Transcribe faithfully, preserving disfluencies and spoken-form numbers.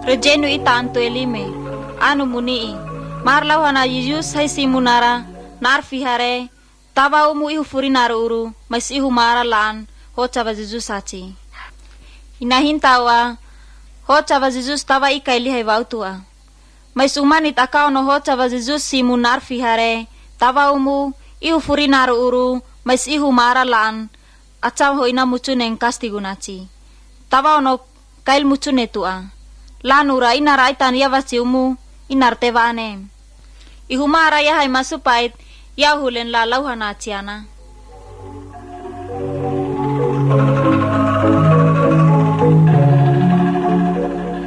rejenu ita antu elime anu munii marlau hana Yesus hai simunara narfi hare tawa umu ihu furinaru uru mas ihu mara laan hoca ba Jesus aci inahin tawa hoca ba Jesus tawa ika ili hai wautua mas umanit akau no hoca ba Jesus simunar fi hare tawa umu ihu furinaru uru mas ihu mara laan acaw ho ina mucuneng kasti gunaci tawa ono kail mucune tua lanura ina raitan ya wasi umu inar tewane ihu mara ya hai masupait ya hulen la lauhana ciana.